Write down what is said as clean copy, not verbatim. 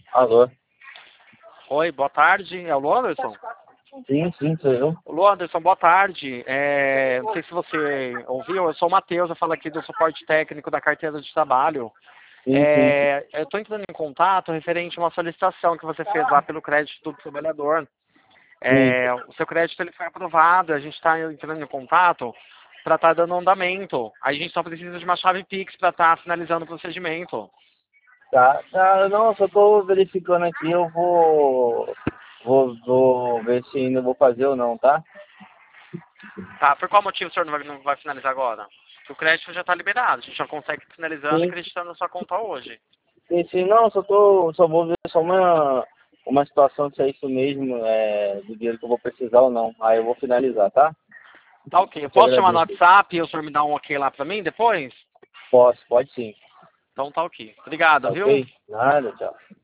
Alô? Oi, boa tarde. É o Lu Anderson? Sim, sou eu. Lu Anderson, boa tarde. Não sei se você ouviu, eu sou o Matheus, eu falo aqui do suporte técnico da carteira de trabalho. Sim. Eu estou entrando em contato referente a uma solicitação que você fez lá pelo crédito do trabalhador. Sim. O seu crédito ele foi aprovado, a gente está entrando em contato para estar dando andamento. A gente só precisa de uma chave Pix para estar finalizando o procedimento. Tá, não, só tô verificando aqui, eu vou ver se ainda vou fazer ou não, tá? Tá, por qual motivo o senhor não vai finalizar agora? Porque o crédito já está liberado, a gente já consegue ir finalizando e Sim, acreditando na sua conta hoje. sim, não, só vou ver só uma situação se é isso mesmo, do dinheiro que eu vou precisar ou não. Aí eu vou finalizar, tá? Tá ok, eu Te posso chamar no agradeço. WhatsApp e o senhor me dá um ok lá pra mim depois? Posso, pode sim. Então tá ok. Obrigado, Tá viu? ok? Nada, tchau.